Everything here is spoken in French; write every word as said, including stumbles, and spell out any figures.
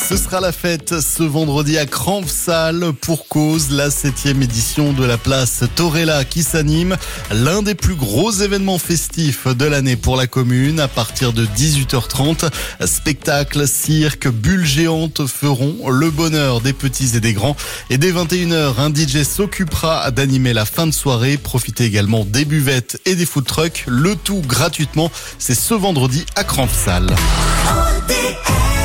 Ce sera la fête ce vendredi à Cranves-Salle pour cause la septième édition de la place Torella qui s'anime. L'un des plus gros événements festifs de l'année pour la commune. À partir de dix-huit heures trente, spectacles, cirque, bulles géantes feront le bonheur des petits et des grands. Et dès vingt et une heures, un D J s'occupera d'animer la fin de soirée. Profitez également des buvettes et des food trucks. Le tout gratuitement. C'est ce vendredi à Cranves-Salle.